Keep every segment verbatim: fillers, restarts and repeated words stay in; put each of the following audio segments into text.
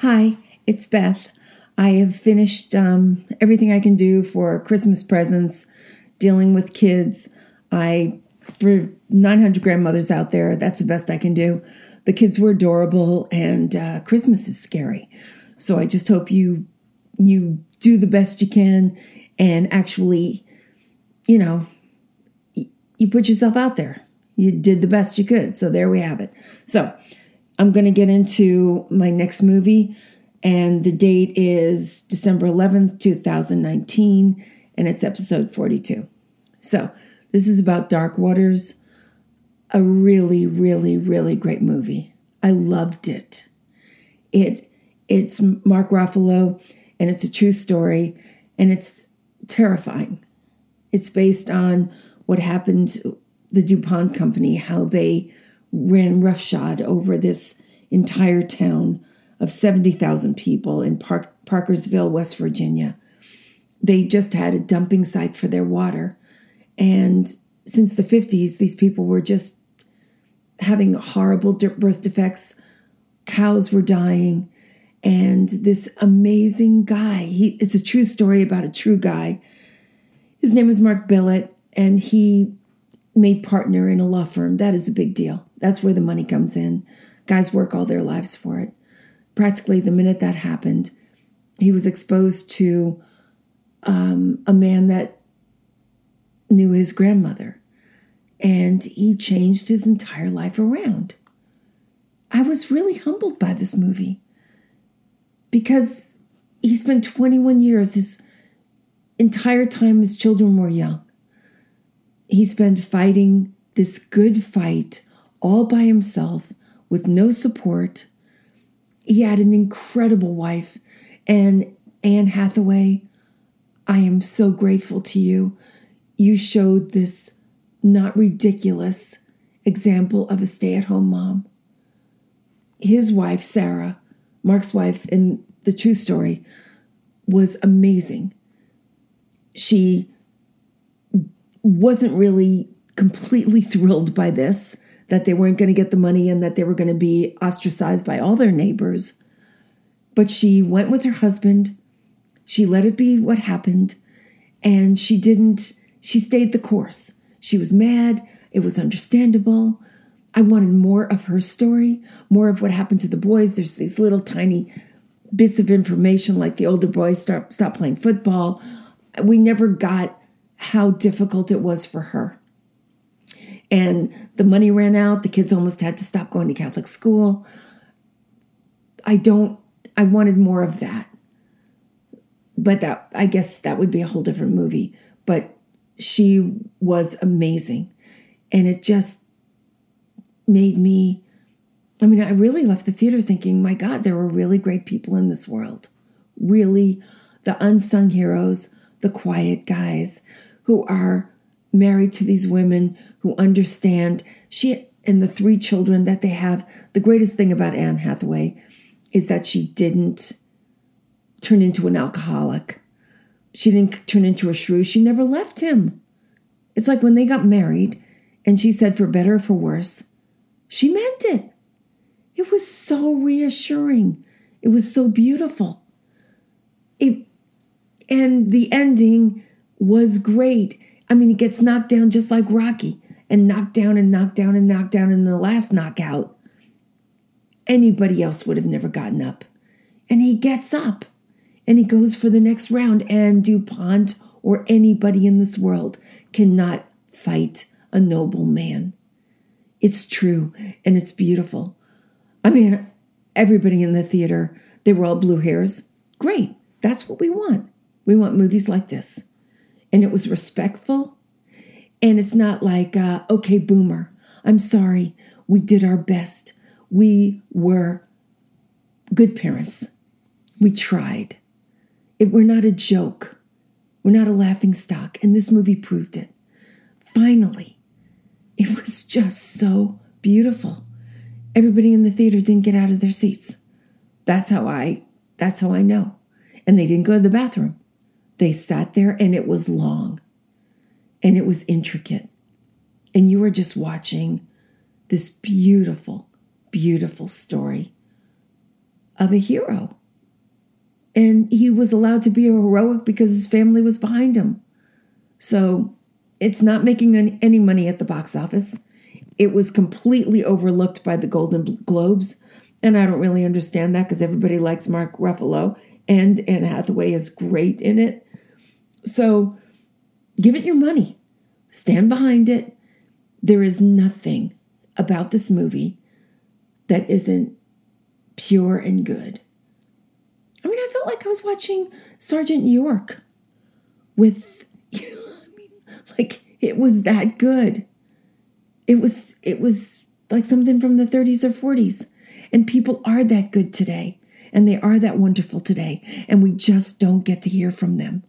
Hi, it's Beth. I have finished um, everything I can do for Christmas presents, dealing with kids. I, for nine hundred grandmothers out there, that's the best I can do. The kids were adorable, and uh, Christmas is scary. So I just hope you you do the best you can and actually, you know, y- you put yourself out there. You did the best you could. So there we have it. So I'm going to get into my next movie, and the date is December eleventh, twenty nineteen, and it's episode forty-two. So this is about Dark Waters, a really, really, really great movie. I loved it. It it's Mark Ruffalo, and it's a true story, and it's terrifying. It's based on what happened, the DuPont company, how they ran roughshod over this entire town of seventy thousand people in Park, Parkersville, West Virginia. They just had a dumping site for their water. And since the fifties, these people were just having horrible birth defects. Cows were dying. And this amazing guy, he, it's a true story about a true guy. His name was Mark Billet, and he made partner in a law firm. That is a big deal. That's where the money comes in. Guys work all their lives for it. Practically the minute that happened, he was exposed to um, a man that knew his grandmother. And he changed his entire life around. I was really humbled by this movie because he spent twenty-one years, his entire time his children were young. He spent fighting this good fight all by himself with no support. He had an incredible wife. And Anne Hathaway, I am so grateful to you. You showed this not ridiculous example of a stay-at-home mom. His wife, Sarah, Mark's wife in the true story, was amazing. She wasn't really completely thrilled by this, that they weren't going to get the money and that they were going to be ostracized by all their neighbors. But she went with her husband. She let it be what happened. And she didn't, she stayed the course. She was mad. It was understandable. I wanted more of her story, more of what happened to the boys. There's these little tiny bits of information, like the older boys start, stop playing football. We never got how difficult it was for her. And the money ran out. The kids almost had to stop going to Catholic school. I don't, I wanted more of that. But that, I guess that would be a whole different movie. But she was amazing. And it just made me, I mean, I really left the theater thinking, my God, there were really great people in this world. Really, the unsung heroes, the quiet guys who are married to these women who understand. She and the three children that they have. The greatest thing about Anne Hathaway is that she didn't turn into an alcoholic. She didn't turn into a shrew. She never left him. It's like when they got married and she said, for better or for worse, she meant it. It was so reassuring. It was so beautiful. It, and the ending was great. I mean, he gets knocked down just like Rocky, and knocked down and knocked down and knocked down in the last knockout. Anybody else would have never gotten up. And he gets up, and he goes for the next round, and DuPont or anybody in this world cannot fight a noble man. It's true, and it's beautiful. I mean, everybody in the theater, they were all blue hairs. Great. That's what we want. We want movies like this. And it was respectful. And it's not like, uh, okay, boomer, I'm sorry. We did our best. We were good parents. We tried. It, we're not a joke. We're not a laughing stock. And this movie proved it. Finally. It was just so beautiful. Everybody in the theater didn't get out of their seats. That's how I, that's how I know. And they didn't go to the bathroom. They sat there, and it was long. And it was intricate. And you were just watching this beautiful, beautiful story of a hero. And he was allowed to be heroic because his family was behind him. So it's not making any money at the box office. It was completely overlooked by the Golden Globes. And I don't really understand that because everybody likes Mark Ruffalo and Anne Hathaway is great in it. So give it your money. Stand behind it. There is nothing about this movie that isn't pure and good. I mean, I felt like I was watching Sergeant York with, you know, I mean, like it was that good. It was, it was like something from the thirties or forties. And people are that good today. And they are that wonderful today. And we just don't get to hear from them.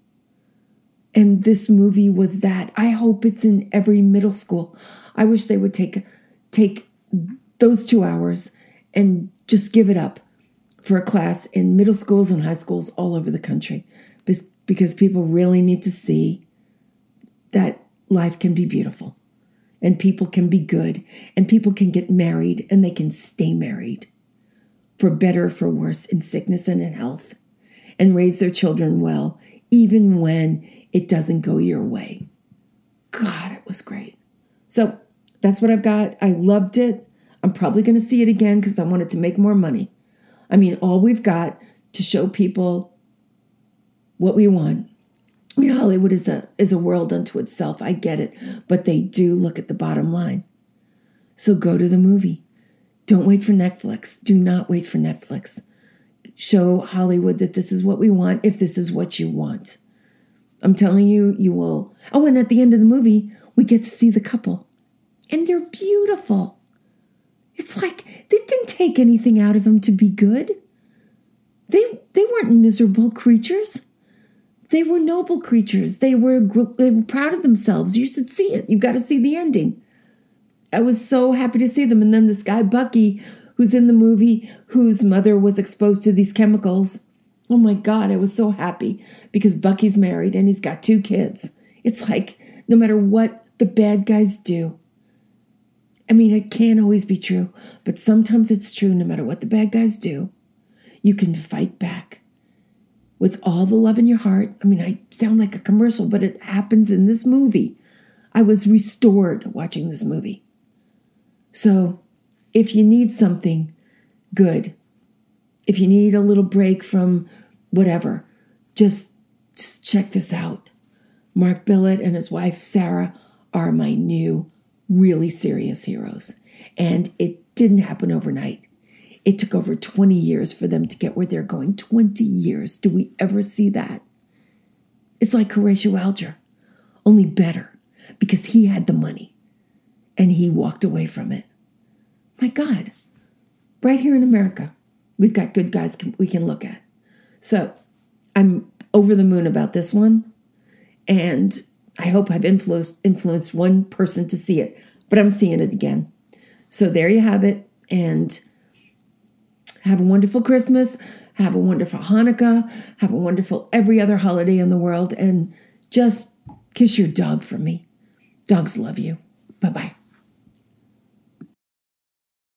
And this movie was that. I hope it's in every middle school. I wish they would take, take those two hours and just give it up for a class in middle schools and high schools all over the country. Because people really need to see that life can be beautiful. And people can be good. And people can get married and they can stay married. For better or for worse, in sickness and in health. And raise their children well, even when it doesn't go your way. God, it was great. So that's what I've got. I loved it. I'm probably going to see it again because I wanted to make more money. I mean, all we've got to show people what we want. I mean, Hollywood is a is a world unto itself. I get it. But they do look at the bottom line. So go to the movie. Don't wait for Netflix. Do not wait for Netflix. Show Hollywood that this is what we want if this is what you want. I'm telling you, you will. Oh, and at the end of the movie, we get to see the couple. And they're beautiful. It's like they didn't take anything out of them to be good. They they weren't miserable creatures. They were noble creatures. They were they were proud of themselves. You should see it. You've got to see the ending. I was so happy to see them. And then this guy, Bucky, who's in the movie, whose mother was exposed to these chemicals. Oh my God, I was so happy because Bucky's married and he's got two kids. It's like no matter what the bad guys do. I mean, it can't always be true, but sometimes it's true no matter what the bad guys do. You can fight back with all the love in your heart. I mean, I sound like a commercial, but it happens in this movie. I was restored watching this movie. So if you need something good, if you need a little break from whatever, just, just check this out. Mark Billet and his wife, Sarah, are my new, really serious heroes. And it didn't happen overnight. It took over twenty years for them to get where they're going. twenty years. Do we ever see that? It's like Horatio Alger, only better, because he had the money and he walked away from it. My God, right here in America, we've got good guys we can look at. So I'm over the moon about this one. And I hope I've influenced, influenced one person to see it. But I'm seeing it again. So there you have it. And have a wonderful Christmas. Have a wonderful Hanukkah. Have a wonderful every other holiday in the world. And just kiss your dog for me. Dogs love you. Bye-bye.